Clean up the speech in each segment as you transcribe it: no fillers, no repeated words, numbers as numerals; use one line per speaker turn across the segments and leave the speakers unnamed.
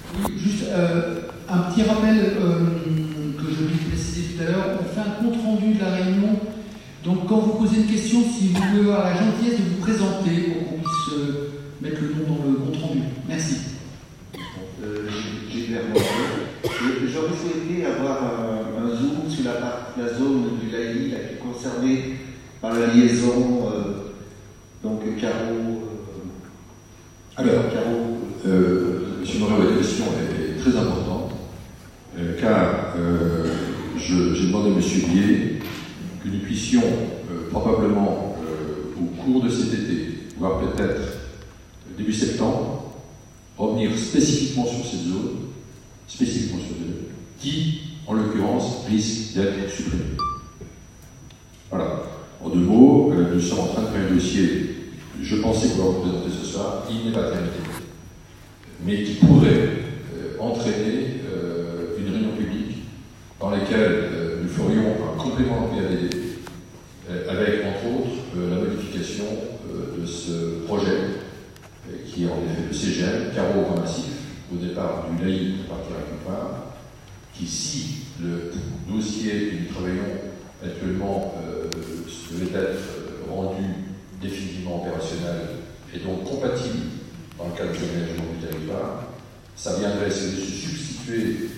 Oui, juste un petit rappel que je voulais préciser tout à l'heure. On fait un compte rendu de la réunion. Donc quand vous posez une question, si vous pouvez avoir la gentillesse de vous présenter pour qu'on puisse mettre le nom dans le compte rendu. Merci.
J'aurais souhaité avoir un zoom sur la zone du Laï qui est concernée par la liaison donc Carreau.
Monsieur Moreau, la question est très importante, car j'ai demandé à M. Bier que nous puissions probablement au cours de cet été, voire peut-être début septembre, revenir spécifiquement sur cette zone, qui, en l'occurrence, risque d'être supprimée. Voilà. En deux mots, nous sommes en train de faire un dossier, je pensais pouvoir vous présenter ce soir, il n'est pas terminé, mais qui pourrait entraîner une réunion publique dans laquelle nous ferions un complément de PADD avec, entre autres, la modification de ce projet qui est en effet le CGM, carreau au massif, au départ du Laï pour partir à quelque part, qui, si le dossier que nous travaillons actuellement devait être rendu définitivement opérationnel et donc compatible dans le cadre de l'aménagement du territoire, ça viendrait se substituer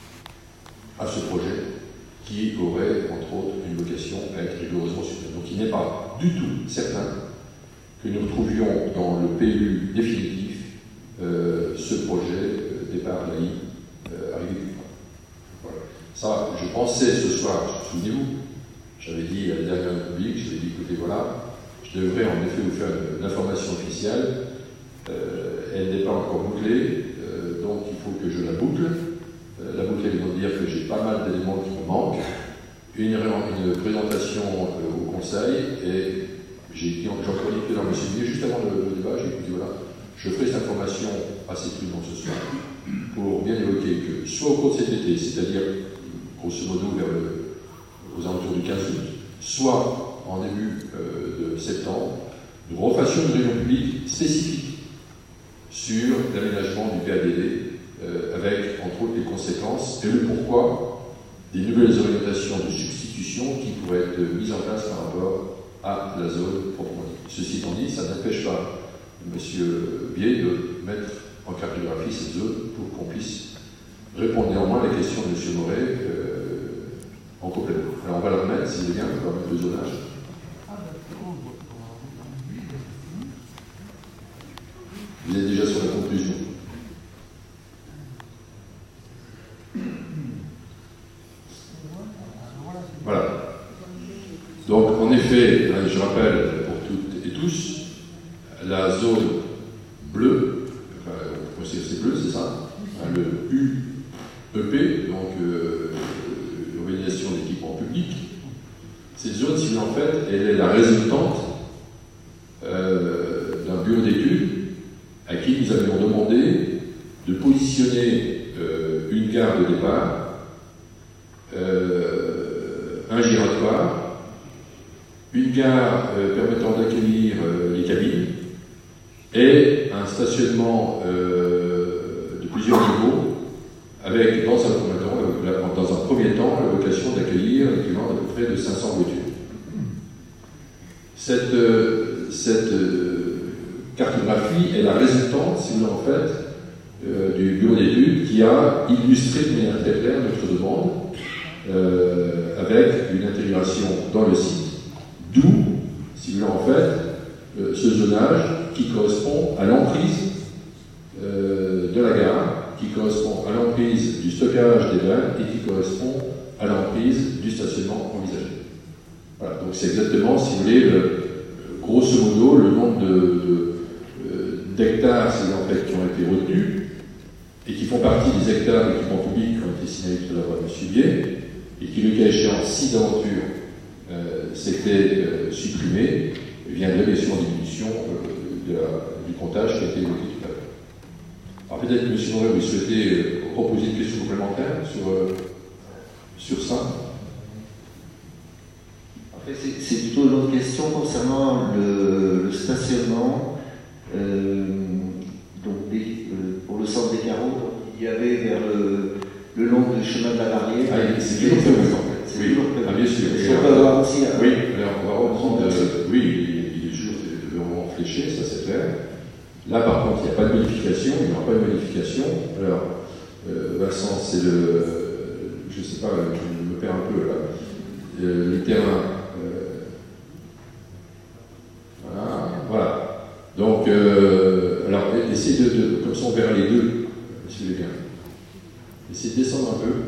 à ce projet qui aurait, entre autres, une vocation à être rigoureusement supprimé. Donc il n'est pas du tout certain que nous retrouvions dans le PLU définitif ce projet départ Laï arrivé plus tard. Voilà. Ça, je pensais ce soir, souvenez-vous, j'avais dit à la dernière République, j'avais dit écoutez, voilà, je devrais en effet vous faire une information officielle, elle n'est pas encore bouclée, donc il faut que je la boucle. La boucle, elle veut dire que j'ai pas mal d'éléments qui me manquent, une présentation au Conseil, et j'ai encore dit que dans M. Bier, juste avant le débat, j'ai dit voilà, je ferai cette information assez prudente ce soir pour bien évoquer que soit au cours de cet été, c'est-à-dire grosso modo aux alentours du 15 août, soit en début de septembre, nous refassions une réunion publique spécifique sur l'aménagement du PADD avec entre autres les conséquences et le pourquoi des nouvelles orientations de substitution qui pourraient être mises en place par rapport à la zone proprement dite. Ceci étant dit, ça n'empêche pas M. Bier de mettre en cartographie cette zone pour qu'on puisse répondre néanmoins à la question de M. Moret en complément. Alors on va la remettre, si vous voulez bien, on va mettre le zonage. Vous êtes déjà sur la conclusion. Voilà. Donc, en effet, je rappelle pour toutes et tous, la zone bleue, enfin, c'est bleu, c'est ça, le UEP, donc l'organisation d'équipement public. Cette zone, si en fait, elle est la résultante d'un bureau d'études à qui nous avions demandé de positionner une gare de départ, un giratoire, une gare permettant d'accueillir les cabines et un stationnement de plusieurs niveaux avec, dans un premier temps, la vocation d'accueillir l'équivalent d'à peu près de 500 voitures. Cette cartographie est la résultante, si vous voulez, en fait, du bureau d'études qui a illustré de manière très claire notre demande avec une intégration dans le site, d'où, si vous voulez, en fait, ce zonage qui correspond à l'emprise de la gare, qui correspond à l'emprise du stockage des vannes et qui correspond à l'emprise du stationnement envisagé. Voilà, donc c'est exactement, si vous voulez, grosso modo, le nombre d'hectares en fait, qui ont été retenus et qui font partie des hectares d'équipement public qui ont été signalés tout à l'heure par M. Bier et qui, le cas échéant, si d'aventure s'était supprimé, viendrait bien sûr en diminution du comptage qui a été évoqué tout à l'heure. Alors peut-être que M. Moret, vous souhaitez proposer une question complémentaire sur ça.
En fait, c'est plutôt une autre question concernant le stationnement donc pour le centre des carreaux. il y avait vers le long du chemin de la Barrière.
Ah, c'est toujours prévu en fait.
C'est
Oui,
toujours prévu.
ah, bien sûr.
On peut avoir aussi
oui, alors on va reprendre. Oui, il est toujours vraiment fléché, ça c'est clair. Là par contre, il n'y a pas de modification, il n'y aura pas de modification. Alors, Vincent, c'est le. Je ne sais pas, je me perds un peu là. Les terrains. Voilà. Donc, alors, essayez comme ça on verra les deux, si vous voulez bien. Essayez de descendre un peu.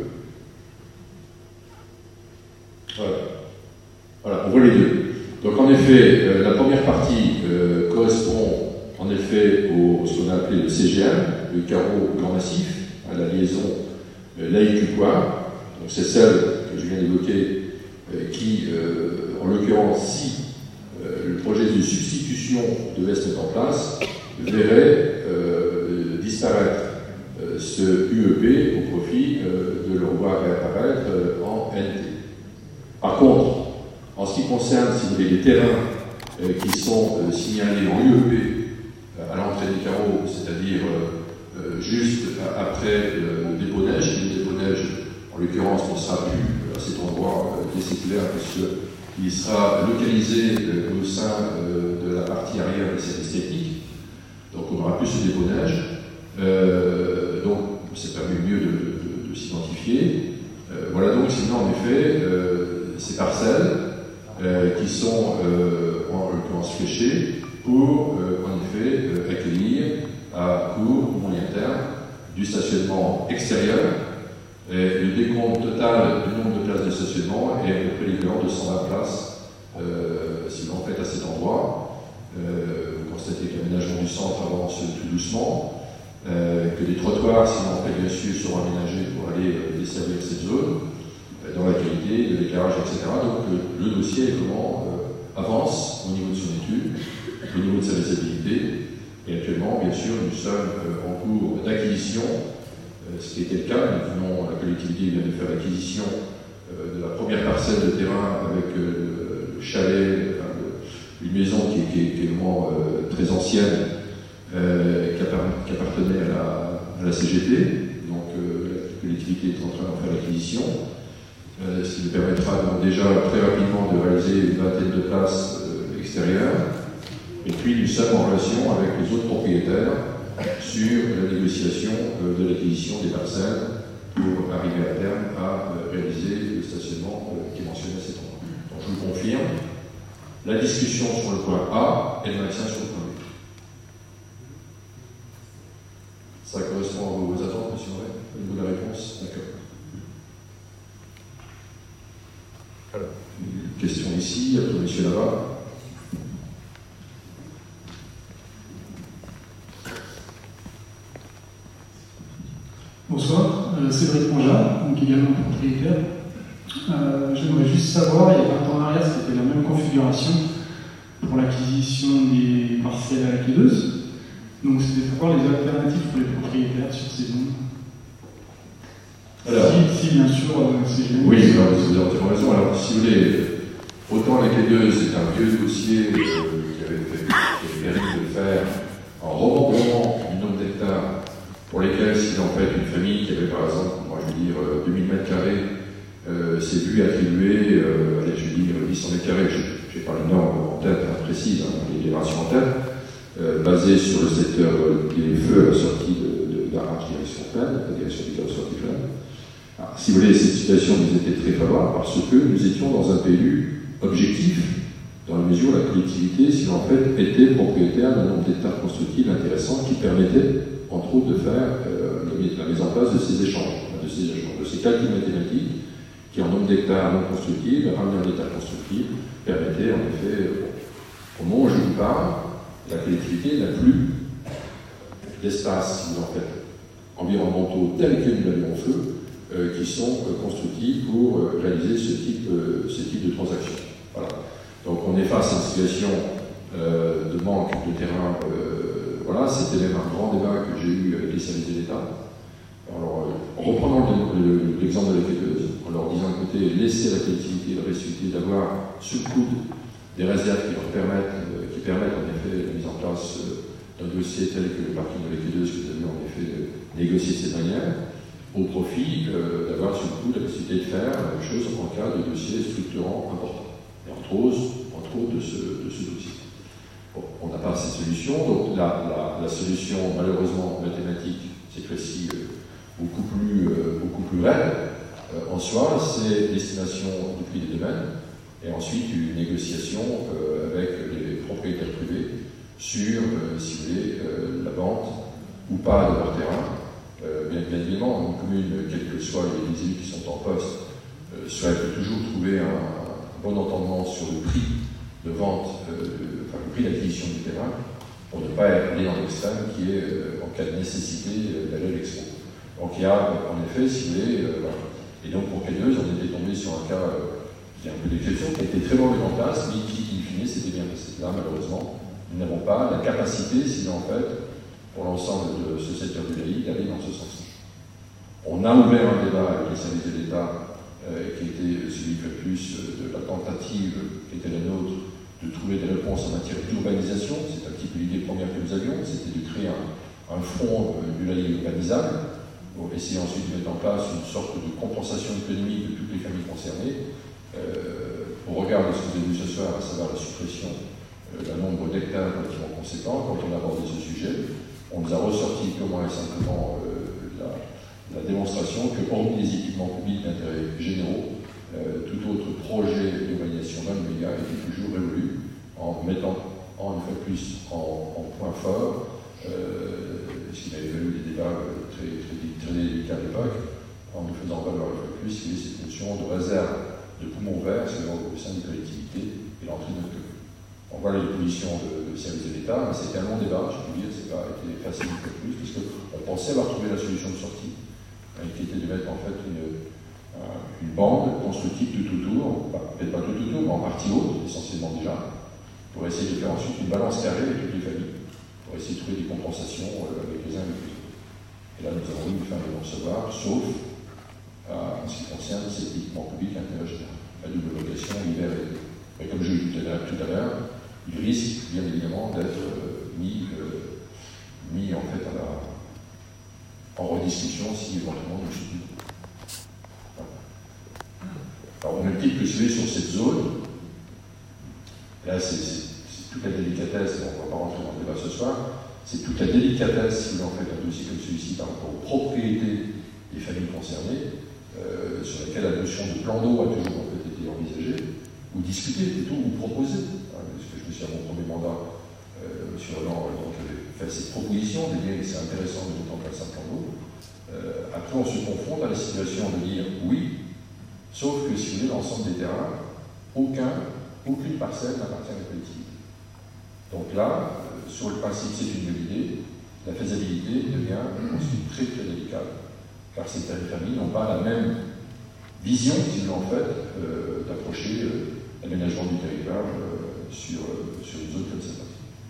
Voilà, on voit les deux. Donc, en effet, la première partie correspond en effet au ce qu'on a appelé le CGM, le carreau grand massif, à la liaison Laïc-Cupois. Donc, c'est celle que je viens d'évoquer qui, en l'occurrence, si le projet de substitution devait se mettre en place, verrait disparaître ce UEP au profit de le revoir réapparaître en NT. Par contre, en ce qui concerne, si vous voulez, les terrains qui sont signalés en UEP à l'entrée des carreaux, c'est-à-dire juste après le dépôt neige, le dépôt neige, en l'occurrence, ne sera plus à cet endroit décétulaire puisqu'il sera localisé au sein de la partie arrière des services techniques, donc on n'aura plus ce dépôt neige, donc ça permet mieux de s'identifier. Voilà donc sinon en effet ces parcelles qui sont en l'occurrence fléchées pour en effet accueillir à court ou moyen terme du stationnement extérieur. Et le décompte total du nombre de places de stationnement est à peu près l'équivalent de 120 places si vous en faites à cet endroit. Vous constatez que l'aménagement du centre avance tout doucement, que des trottoirs, si vous en faites bien sûr, seront aménagés pour aller desservir cette zone, dans la qualité de l'éclairage, etc. Donc le dossier avance au niveau de son étude, au niveau de sa visibilité. Et actuellement, bien sûr, nous sommes en cours d'acquisition, ce qui était le cas. La collectivité vient de faire l'acquisition de la première parcelle de terrain avec le chalet, une maison qui est vraiment très ancienne, qui appartenait à la CGT. Donc la collectivité est en train d'en faire l'acquisition. Ce qui nous permettra donc déjà très rapidement de réaliser une vingtaine de places extérieures. Et puis nous sommes en relation avec les autres propriétaires sur la négociation de l'acquisition des parcelles pour arriver à terme à réaliser le stationnement qui est mentionné à cet endroit. Donc je vous confirme, la discussion sur le point A et le maintien sur le point B. Ça correspond à vos attentes, monsieur Moret, au niveau de la réponse? D'accord. Alors, une question ici, après monsieur là-bas.
Bonsoir, Cédric Monja, donc également propriétaire. J'aimerais juste savoir, il y a 20 ans en arrière, c'était la même configuration pour l'acquisition des parcelles à la clédeuse. Donc c'était savoir les alternatives pour les propriétaires sur ces zones.
Alors,
si bien sûr c'est génial.
Oui, vous avez entièrement raison. Alors, si vous voulez, autant la clédeuse, c'est un vieux dossier qui avait permis de faire un rebondement du nombre d'hectares pour lesquels, si en fait une famille qui avait par exemple, moi je veux dire 2000 mètres carrés, s'est vue attribuer, allez, je veux dire 800 mètres carrés, je n'ai pas les normes en tête précises, les ratios en tête, basées sur le secteur des feux à la sortie d'Arrache direction Plaine, la direction du Cap sortie Plaine. Alors, si vous voulez, cette situation nous était très favorable parce que nous étions dans un PLU objectif, dans la mesure où la collectivité, si en fait, était propriétaire d'un nombre d'hectares constructibles intéressants qui permettait entre autres de faire la mise en place de ces échanges, de ces calculs mathématiques qui, en nombre d'hectares non constructibles, ramener un état constructible, permettait en effet, au moment où je vous parle, la collectivité n'a plus d'espace, si vous en faites, environnementaux tels que nous l'avions en feu, qui sont constructifs pour réaliser ce type de transaction. Voilà. Donc on est face à une situation de manque de terrain. Voilà, c'était même un grand débat que j'ai eu avec les services de l'État. Alors, en reprenant l'exemple de la clédeuse, en leur disant, écoutez, laissez la collectivité la possibilité d'avoir sous le coude des réserves qui permettent en effet la mise en place d'un dossier tel que le parking de la clédeuse que vous avez en effet négocier de cette manière, au profit d'avoir sur le coup la possibilité de faire la même chose en cas de dossier structurant important. Et entre autres de ce dossier. Bon, on n'a pas cette solution, donc la solution malheureusement mathématique, cette fois-ci beaucoup plus raide, en soi, c'est l'estimation du prix des domaines, et ensuite une négociation avec les propriétaires privés sur, si vous voulez, la vente ou pas de leur terrain. Bien évidemment, une commune, quels que soient les élus qui sont en poste, souhaite toujours trouver un bon entendement sur le prix de vente, enfin le prix d'acquisition du terrain, pour ne pas aller dans l'extrême qui est, en cas de nécessité, d'aller à l'expo. Donc il y a, en effet, si vous voulez, voilà. Et donc pour K2, on était tombé sur un cas qui est un peu d'exception, qui a été très mauvais en place, mais qui, in fine, s'était bien passé. Là, malheureusement, nous n'avons pas la capacité, sinon en fait, pour l'ensemble de ce secteur du laïc, d'aller dans ce sens. On a ouvert un débat avec les services de l'État, qui était celui que plus de la tentative qui était la nôtre de trouver des réponses en matière d'urbanisation. C'est un petit peu l'idée première que nous avions, c'était de créer un fonds du laïc urbanisable, pour essayer ensuite de mettre en place une sorte de compensation économique de toutes les familles concernées. Au regard de ce que vous avez vu ce soir, à savoir la suppression d'un nombre d'hectares relativement conséquent, quand on a abordé ce sujet, on nous a ressorti purement et simplement la démonstration que, hormis les équipements publics d'intérêt généraux, tout autre projet d'urbanisation non immédiat était toujours révolu en mettant une fois de plus en point fort, ce qui avait valu des débats très délicats à l'époque, en nous faisant valoir une fois de plus cette notion de réserve de poumons verts au sein des collectivités et l'entrée de notre commune. On voit les positions de service de l'État, mais c'était un long débat, je peux dire, c'est pas été facile une fois de plus, parce qu'on pensait avoir trouvé la solution de sortie, qui était de mettre en fait une bande constructive tout autour, peut-être pas tout autour, mais en partie haute, essentiellement déjà, pour essayer de faire ensuite une balance carrée avec toutes les familles, pour essayer de trouver des compensations avec les uns et les autres. Et là, nous avons eu une fin de non-recevoir, sauf en ce qui concerne ces équipements publics d'intérêt général, la double location, hiver et été. Mais comme je l'ai dit tout à l'heure, il risque bien évidemment d'être mis en fait en rediscussion si éventuellement nous soutenons. Alors, au même titre que celui sur cette zone, là c'est toute la délicatesse, on ne va pas rentrer dans le débat ce soir, c'est toute la délicatesse, si vous en faites un dossier comme celui-ci par rapport aux propriétés des familles concernées, sur lesquelles la notion de plan d'eau a toujours en fait été envisagée, ou discutée plutôt, ou proposée. Parce que je me suis à mon premier mandat, M. Roland avait fait cette proposition, de dire que c'est intéressant de mettre en place un plan d'eau. Après, on se confronte à la situation de dire oui, sauf que si vous voulez, l'ensemble des terrains, aucune parcelle n'appartient à la collectivité. Donc là, sur le principe, c'est une bonne idée, la faisabilité devient ensuite très très délicate, car ces familles n'ont pas la même vision, si vous voulez, en fait, d'approcher l'aménagement du territoire sur une zone comme ça.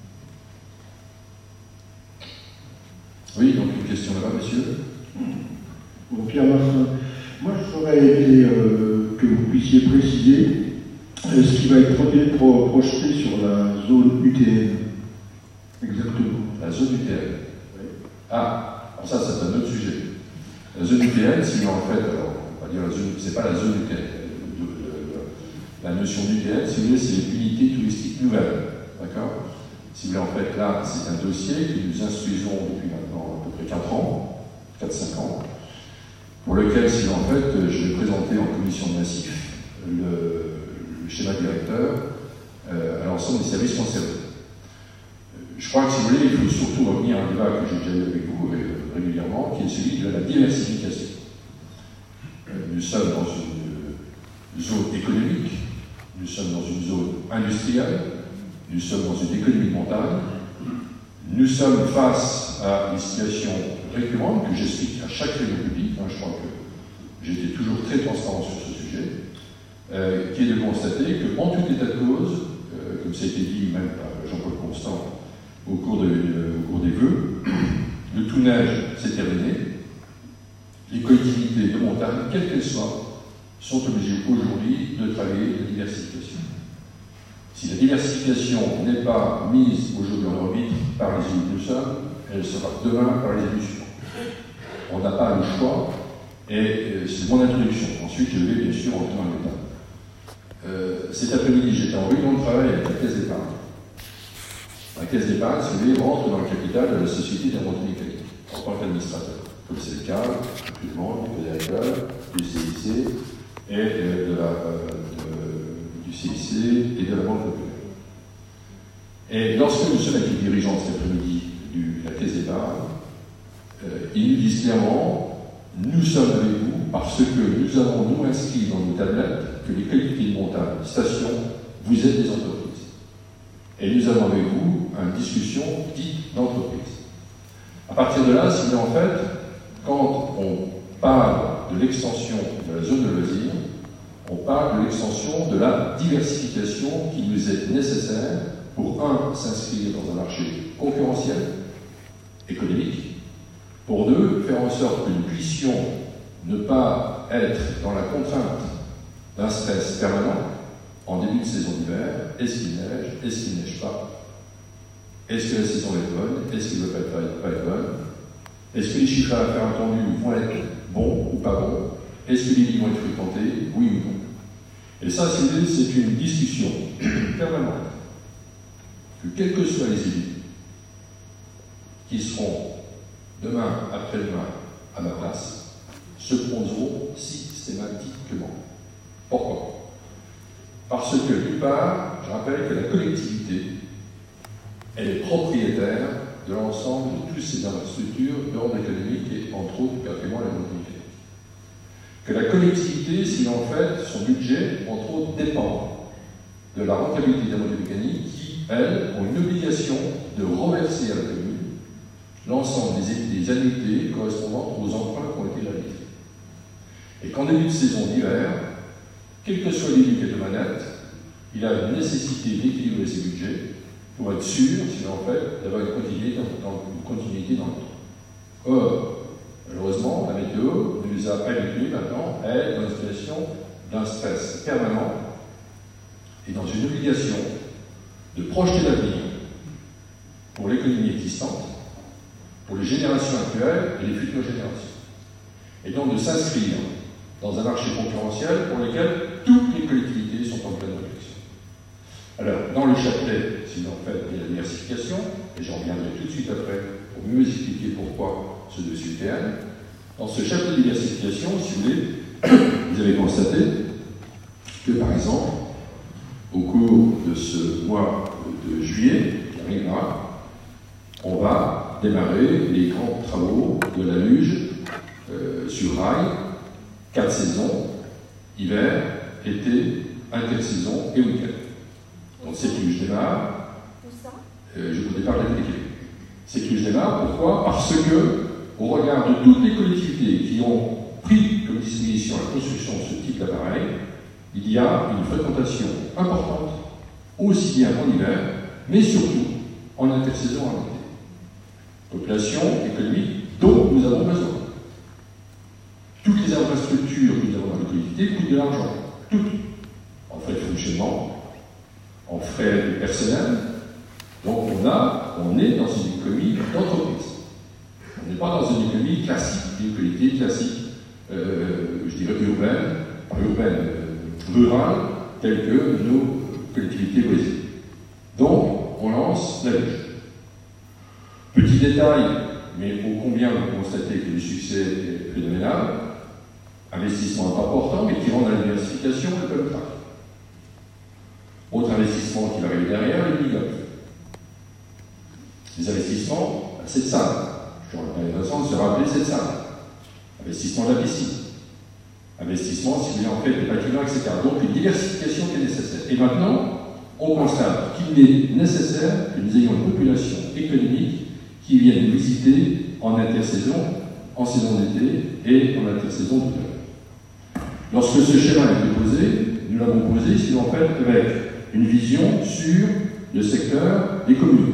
Oui, donc une question là-bas, monsieur.
Bon, Pierre Martin, moi j'aurais aimé que vous puissiez préciser ce qui va être projeté sur la zone UTN. Exactement.
La zone UTN.
Oui.
Ah, alors ça c'est un autre sujet. La zone UTN, si en fait, alors, on va dire la zone, c'est pas la zone UTN. La notion d'UTN, si vous voulez, c'est l'unité touristique nouvelle. D'accord? Si vous voulez, en fait, là, c'est un dossier que nous instruisons depuis maintenant à peu près 4 ans, 4-5 ans, pour lequel, si en fait, je vais présenter en commission de massif le schéma directeur à l'ensemble des services concernés. Je crois que, si vous voulez, il faut surtout revenir à un débat que j'ai déjà eu avec vous régulièrement, qui est celui de la diversification. Nous sommes dans une zone économique, nous sommes dans une zone industrielle, nous sommes dans une économie de montagne, nous sommes face à des situations récurrentes que j'explique à chaque réunion publique. Je crois que j'ai été toujours très transparent sur ce sujet, qui est de constater qu'en tout état de cause, comme ça a été dit même par Jean-Paul Constant au cours des vœux, le tout neige s'est terminé, les collectivités de montagne, quelles qu'elles soient, sont obligées aujourd'hui de travailler la diversification. Si la diversification n'est pas mise aujourd'hui en orbite par les élus que nous sommes, elle sera demain par les élus suivants. n'a pas le choix. Et c'est mon introduction. Ensuite, je vais bien sûr entrer dans le détail. Cet après-midi, j'étais en réunion de travail avec la Caisse d'épargne. La Caisse d'épargne, si vous voulez, rentre dans le capital de la Société d'Inventaire en tant qu'administrateur. Comme c'est le cas, actuellement, du agricole, du CIC et du CIC et de la Banque populaire. Et lorsque nous sommes avec les dirigeants cet après-midi de la Caisse d'épargne, ils nous disent clairement: nous sommes avec vous parce que nous avons nous inscrit dans nos tablettes que les collectivités de montagne, stations, vous êtes des entreprises. Et nous avons avec vous une discussion dite d'entreprise. À partir de là, si en fait, quand on parle de l'extension de la zone de loisirs, on parle de l'extension de la diversification qui nous est nécessaire pour, un, s'inscrire dans un marché concurrentiel, économique, pour deux, faire en sorte que nous puissions ne pas être dans la contrainte d'un stress permanent en début de saison d'hiver. Est-ce qu'il neige? Est-ce qu'il ne neige pas? Est-ce que la saison est bonne? Est-ce qu'elle ne va pas être bonne? Est-ce que les chiffres à l'affaire attendus vont être bons ou pas bons? Est-ce que les lits vont être fréquentés? Oui ou non? Et ça, c'est une discussion permanente que, quels que soient les élus qui seront demain, après-demain, à ma place, se poseront systématiquement. Pourquoi? Parce que, d'une part, je rappelle que la collectivité, elle est propriétaire de l'ensemble de toutes ces infrastructures d'ordre économique et, entre autres, du patrimoine et de l'immobilier. Que la collectivité, si en fait, son budget, entre autres, dépend de la rentabilité des moyens mécaniques qui, elles, ont une obligation de reverser à la commune l'ensemble des annuités correspondant aux emprunts qui ont été réalisés. Et qu'en début de saison d'hiver, quel que soit l'élu qui est de manette, il a une nécessité d'équilibrer ses budgets pour être sûr, sinon en fait, d'avoir une continuité dans le temps. Or, malheureusement, la météo nous a habitués maintenant à être dans une situation d'un stress permanent et dans une obligation de projeter l'avenir pour l'économie existante, pour les générations actuelles et les futures générations. Et donc de s'inscrire dans un marché concurrentiel pour lequel toutes les collectivités sont en pleine réflexion. Alors, dans le chapelet, sinon en fait, il y a la diversification, et j'en reviendrai tout de suite après pour mieux expliquer pourquoi ce dossier UTN. Dans ce chapelet de diversification, si vous voulez, vous avez constaté que, par exemple, au cours de ce mois de juillet, qui arrivera, on va démarrer les grands travaux de la luge sur rail, 4 saisons, hiver, été, intersaison et week-end. Donc cette luge démarre.
Où ça?
Je vous départ l'expliquer. Cette luge démarre, pourquoi? Parce que, au regard de toutes les collectivités qui ont pris comme disposition la construction de ce type d'appareil, il y a une fréquentation importante, aussi bien en hiver, mais surtout en intersaison en été. Population économique dont nous avons besoin. Toutes les infrastructures que nous avons dans les collectivités coûtent de l'argent. Toutes. En frais de fonctionnement, en frais de personnel. Donc on est dans une économie d'entreprise. On n'est pas dans une économie classique, une collectivité classique, je dirais rurale, telle que nos collectivités voisines. Donc, on lance la luge. Petit détail, mais ô combien vous constatez que le succès est phénoménal, investissement important, mais qui rend la diversification le peu trac. Autre investissement qui va arriver derrière, le big-up. Les investissements, cette salle. Je suis intéressant de se rappeler cette salle. Investissement de la piscine. Investissement, si vous voulez, en fait, des bâtiments, etc. Donc, une diversification qui est nécessaire. Et maintenant, on constate qu'il est nécessaire que nous ayons une population économique qui vienne nous visiter en intersaison, en saison d'été et en intersaison d'hiver. Lorsque ce schéma a été posé, nous l'avons posé, sinon en fait, avec une vision sur le secteur des communes.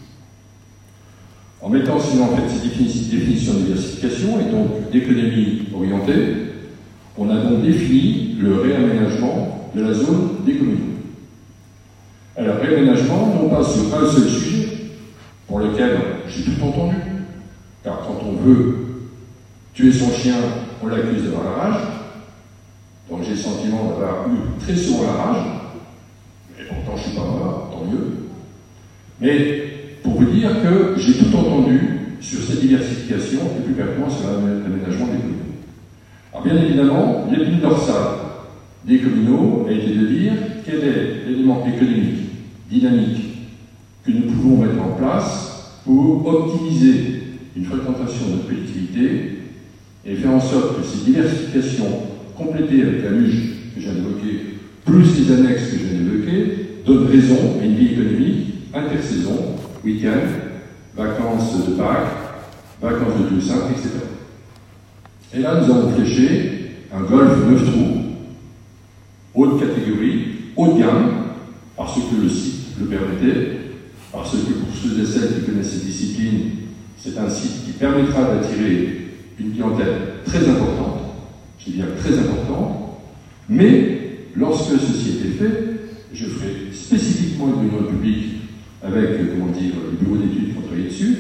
En mettant sinon en fait ces définitions de diversification et donc d'économie orientée, on a donc défini le réaménagement de la zone des communes. Alors, réaménagement, non pas sur un seul sujet, pour lequel j'ai tout entendu, car quand on veut Tuer son chien, on l'accuse d'avoir la rage. Donc j'ai le sentiment d'avoir eu très souvent la rage. Et pourtant je ne suis pas mort, tant mieux. Mais pour vous dire que j'ai tout entendu sur cette diversification et plus pertinemment sur l'aménagement des communaux. Alors bien évidemment, l'épine dorsale des communaux a été de dire quel est l'élément économique, dynamique, que nous pouvons mettre en place pour optimiser une fréquentation de notre collectivité et faire en sorte que ces diversifications complétées avec la luge que je viens d'évoquer, plus les annexes que je viens d'évoquer, donnent raison à une vie économique intersaison, week-end, vacances de Pâques, vacances de Toussaint, etc. Et là, nous avons fléché un Golf 9 trous, haute catégorie, haut de gamme, parce que le site le permettait, parce que pour ceux et celles qui connaissent cette discipline, c'est un site qui permettra d'attirer une clientèle très importante, je dis bien très importante, mais lorsque ceci était fait, je ferai spécifiquement une réunion publique avec, comment dire, le bureau d'études qui ont travaillé dessus.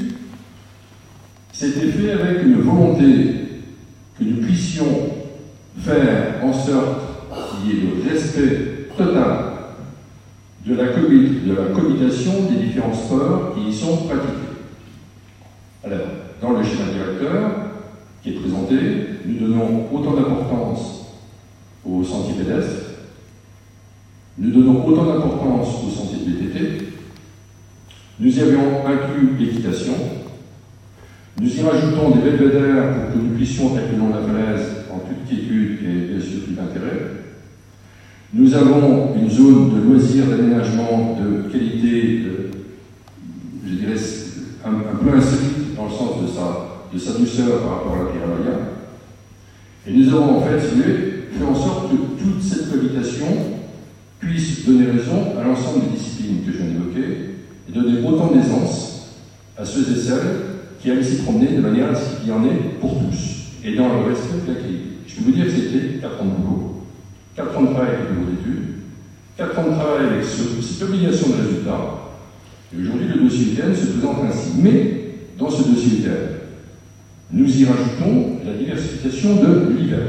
C'était fait avec une volonté que nous puissions faire en sorte qu'il y ait le respect total de la cohabitation des différents sports qui y sont pratiqués. Alors, dans le schéma directeur qui est présenté, nous donnons autant d'importance aux sentiers pédestres, nous donnons autant d'importance aux sentiers de VTT, nous y avions inclus l'équitation, nous y rajoutons des belvédères pour que nous puissions être le long de la falaise en toute quiétude et bien sûr tout d'intérêt. Nous avons une zone de loisirs, d'aménagement, de qualité, je dirais, un peu insolite dans le sens de sa douceur par rapport à la Pierre. Et nous avons en fait, si vous voulez, fait en sorte que toute cette cohabitation puisse donner raison à l'ensemble des disciplines que je viens d'évoquer et donner autant d'aisance à ceux et celles qui aiment s'y promener de manière à ce qu'il y en ait pour tous et dans le respect de la qualité. Je peux vous dire que c'était 4 ans de boulot. 4 ans de travail avec le bureau d'études, 4 ans de travail avec cette obligation de résultat, et aujourd'hui le dossier UTN se présente ainsi. Mais, dans ce dossier UTN, nous y rajoutons la diversification de l'hiver.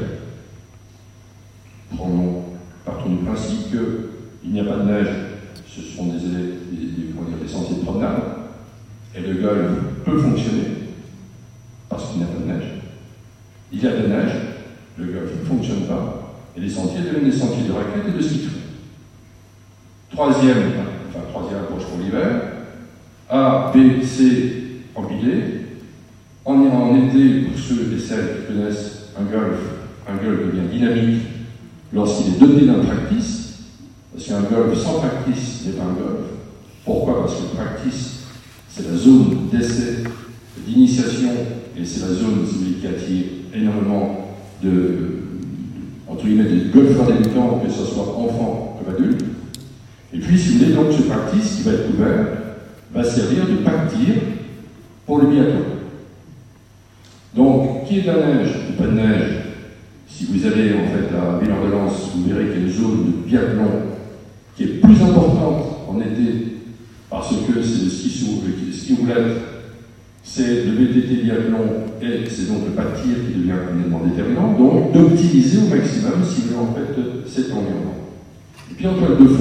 Partons du principe qu'il n'y a pas de neige, ce sont des sentiers de promenade, et le golf peut fonctionner, parce qu'il n'y a pas de neige. Il y a de la neige, le golf ne fonctionne pas, et les sentiers deviennent des sentiers de raquettes et de ski de fond. Troisième approche pour l'hiver, A, B, C empilés. En été, pour ceux et celles qui connaissent un golf devient dynamique lorsqu'il est doté d'un practice, parce qu'un golf sans practice n'est pas un golf. Pourquoi? Parce que le practice, c'est la zone d'essai, d'initiation, et c'est la zone qui attire énormément entre guillemets, des golfeurs débutants, que ce soit enfants comme adultes. Et puis, si vous voulez, donc, ce practice qui va être couvert va servir de pâtir pour le biathlon. Donc, qu'il y ait de la neige ou pas de neige, si vous allez en fait à Villard-de-Lans, vous verrez qu'il y a une zone de biathlon qui est plus importante en été parce que c'est le ski roulette, c'est le VTT biathlon et c'est donc le pas de tir qui devient un élément déterminant, donc d'optimiser au maximum si vous voulez en fait cet environnement. Et puis en toile de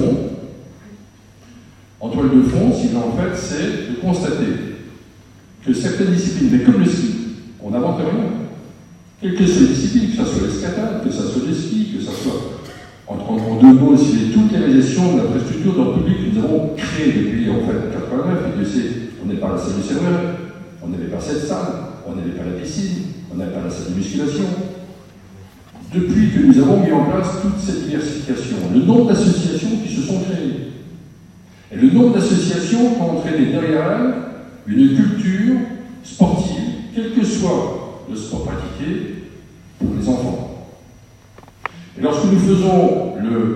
fond, si vous voulez en fait, c'est de constater que certaines disciplines, mais comme le ski, on n'invente rien. Quelles que soient les disciplines, que ce soit l'escalade, que ce soit le ski, que ce soit en deux mots, si toutes les réalisations de l'infrastructure dans le public que nous avons créées depuis en fait 89, et Dieu sait, on n'est pas à la salle du serveur, on n'avait pas cette salle, on n'avait pas la piscine, on n'avait pas la salle de musculation. Depuis que nous avons mis en place toute cette diversification, le nombre d'associations qui se sont créées, et le nombre d'associations qui ont entraîné derrière elles une culture sportive, quel que soit le sport pratiqué, pour les enfants. Et lorsque nous faisons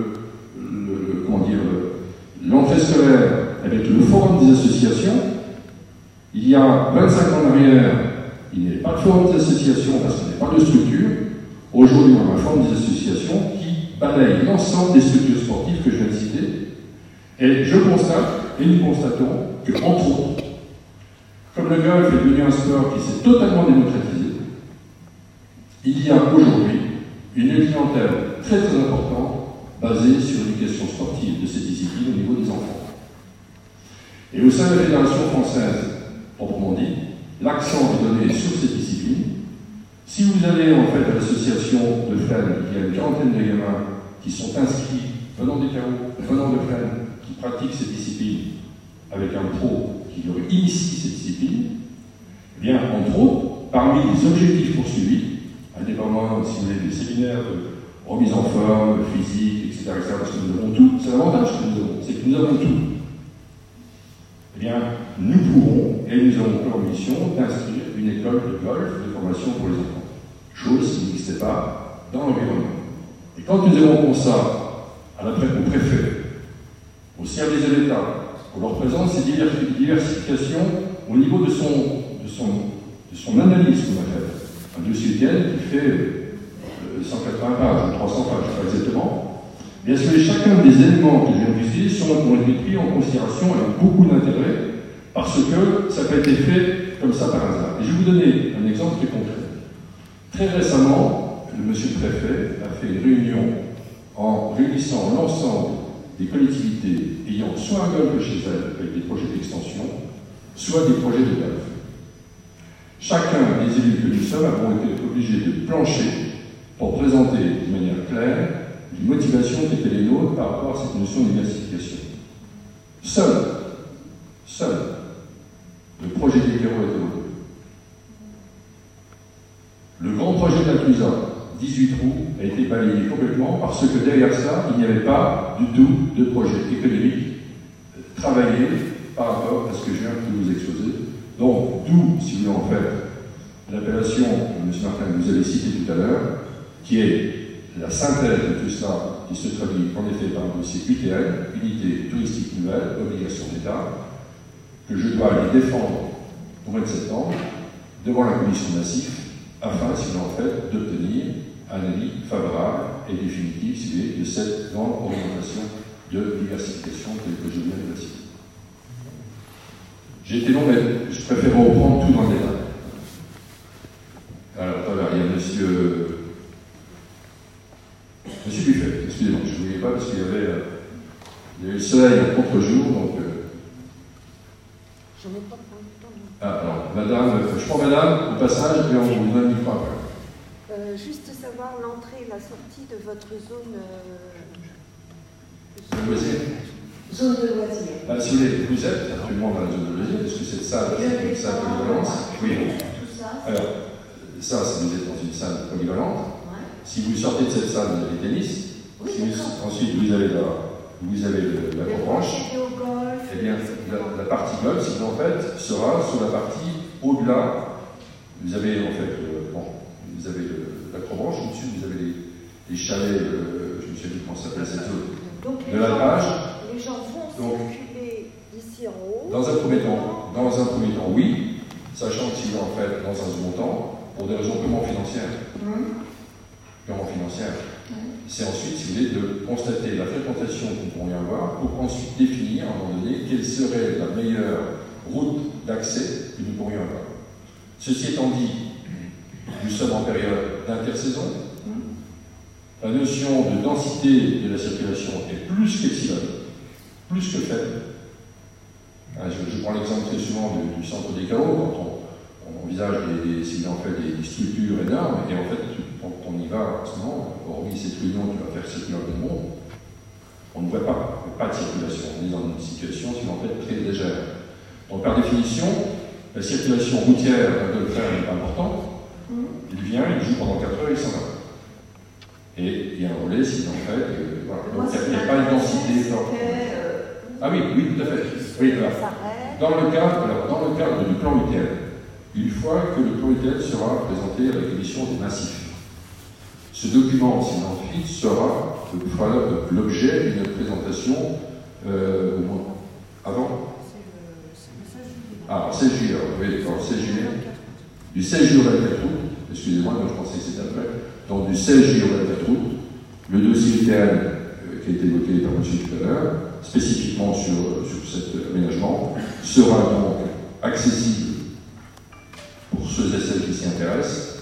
l'entrée scolaire avec le forum des associations, il y a 25 ans en arrière, il n'y avait pas de forum des associations parce qu'il n'y avait pas de structure. Aujourd'hui, on a un forum des associations qui balaye l'ensemble des structures sportives que je viens de citer. Et je constate, et nous constatons, que, entre autres, comme le golf est devenu un sport qui s'est totalement démocratisé, Il y a aujourd'hui une clientèle très très importante basée sur l'éducation sportive de ces disciplines au niveau des enfants. Et au sein de la Fédération française, proprement dit, l'accent est donné sur ces disciplines. Si vous allez en fait à l'association de Fresnes, il y a une quarantaine de gamins qui sont inscrits, venant des carreaux, venant de Fresnes, qui pratiquent ces disciplines avec un pro qui leur initie ces disciplines. Eh bien, entre autres, parmi les objectifs poursuivis, indépendamment, si vous voulez, des séminaires de remise en forme, physique, etc., parce que nous avons tout, c'est l'avantage que nous avons, c'est que nous avons tout. Eh bien, nous pourrons, et nous avons pour mission, d'instruire une école de golf de formation pour les enfants. Chose qui n'existait pas dans l'environnement. Et quand nous avons pensé ça au préfet, au service de l'État, on leur présente ces diversifications au niveau de son analyse qu'on a fait. Un dossier qui fait 180 pages, 300 pages, je ne sais pas exactement. Bien sûr, chacun des éléments que je viens de citer ont été pris en considération avec beaucoup d'intérêt, parce que ça n'a pas été fait comme ça par hasard. Et je vais vous donner un exemple très concret. Très récemment, le monsieur le préfet a fait une réunion en réunissant l'ensemble des collectivités ayant soit un golf chez elles avec des projets d'extension, soit des projets de golf. Chacun des élus que nous sommes avons été obligés de plancher pour présenter de manière claire les motivations qui étaient les nôtres par rapport à cette notion de diversification. Seul le projet des Guéros est évoqué. Le grand projet d'Alclusa, 18 trous, a été balayé complètement parce que derrière ça, il n'y avait pas du tout de projet économique travaillé par rapport à ce que je viens de vous exposer. Donc, d'où, si vous voulez, en fait, l'appellation que M. Martin vous avez citée tout à l'heure, qui est la synthèse de tout cela, qui se traduit en effet par un dossier UTN, Unité Touristique Nouvelle, Obligation d'État, que je dois aller défendre au mois de septembre devant la commission massif, afin, si vous voulez, en fait, d'obtenir un avis favorable et définitif, si vous voulez, de cette grande orientation de diversification telle que je viens de la citer. J'ai été long, mais je préfère reprendre tout dans le détail. Alors, voilà, il y a Monsieur Buffet, excusez-moi, je ne vous voyais pas parce qu'il y avait le soleil en contre-jour, donc.
J'en ai pas pour le temps.
Ah, alors, madame, je prends madame au passage et on vous donne une fois après.
Juste savoir l'entrée et la sortie de votre zone. Zone de loisirs.
Ah, si vous êtes absolument dans la zone de loisirs, parce que cette salle, c'est une salle polyvalente. Oui.
Tout ça.
Alors, ça, si vous êtes dans une salle polyvalente,
Ouais.
si vous sortez de cette salle, vous avez le tennis.
Oui,
Ensuite, vous avez la branche. Eh bien, la partie golf, si en fait, sera sur la partie au-delà. Vous avez en fait, vous avez l'acrobranche, au-dessus, vous avez les chalets, je me souviens plus comment ça s'appelle cette zone, de la page.
Les gens vont circuler d'ici en haut.
Dans un premier temps, oui, sachant que si en fait, dans un second temps, pour des raisons purement financières, c'est ensuite, si vous voulez, de constater la fréquentation que nous pourrions y avoir pour ensuite définir, à un moment donné, quelle serait la meilleure route d'accès que nous pourrions avoir. Ceci étant dit, nous sommes en période d'intersaison. La notion de densité de la circulation est plus qu'epsilon, plus que faible. Je prends l'exemple très souvent du centre des chaos, quand on envisage des structures énormes, et en fait, quand on y va en ce moment, hormis cette réunion qui va faire circuler un peu de monde, on ne voit pas de circulation. On est dans une situation, si en fait, très légère. Donc, par définition, la circulation routière d'un golfeur n'est pas importante. Il vient, il joue pendant 4 heures, il s'en va. Et il y a un relais, si en fait, voilà. Donc, il n'y a pas une densité forte. Ah oui, tout à fait. Oui, dans le cadre du plan UTN, une fois que le plan UTN sera présenté à la commission des massifs, ce document, s'il ensuite, fera l'objet d'une présentation au moins avant. Ah, 16 juillet, oui, d'accord, 16 juillet. Du 16 juillet au 24 août, excusez-moi, donc je pensais que c'était après. Donc du 16 juillet au 24 août, le dossier UTN qui a été évoqué par M. tout à l'heure, spécifiquement sur cet aménagement, sera donc accessible pour ceux et celles qui s'y intéressent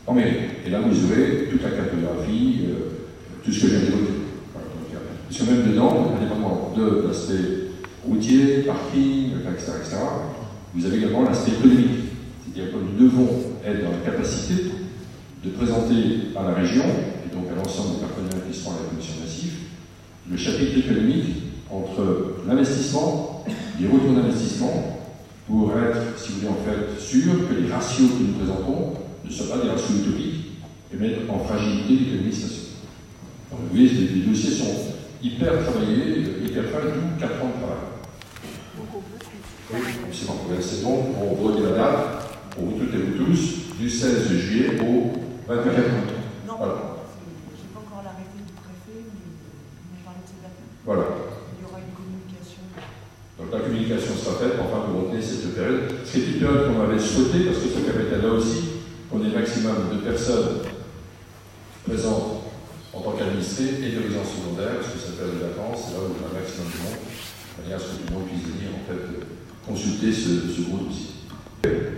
en mairie. Et là, vous aurez toute la cartographie, tout ce que j'ai évoqué. Voilà, parce que même dedans, indépendamment de l'aspect routier, parking, etc., vous avez également l'aspect économique. C'est-à-dire que nous devons être dans la capacité de présenter à la région, et donc à l'ensemble des partenaires qui sont à la commission massif, le chapitre économique entre l'investissement, les retours d'investissement, pour être, si vous voulez, en fait, sûr que les ratios que nous présentons ne soient pas des ratios utopiques et mettre en fragilité l'économie nationale. Donc, vous voyez, les dossiers sont hyper travaillés, hyper fins, d'où 4 ans de travail. Oui, c'est bon. C'est bon, on vote la date pour vous toutes et vous tous, du 16 juillet au 24 août.
Non,
voilà.
je n'ai pas encore l'arrêté du préfet, mais on parle de ces dates.
Voilà.
Il y aura une communication.
Donc la communication sera faite, enfin pour retenir cette période. C'est une période qu'on avait souhaité, parce que ça permettait là aussi qu'on ait le maximum de personnes présentes en tant qu'administrés et de résidents secondaires, parce que c'est la période de vacances, c'est là où il y a un maximum de monde, de manière à ce que tout le monde puisse venir en fait consulter ce gros dossier.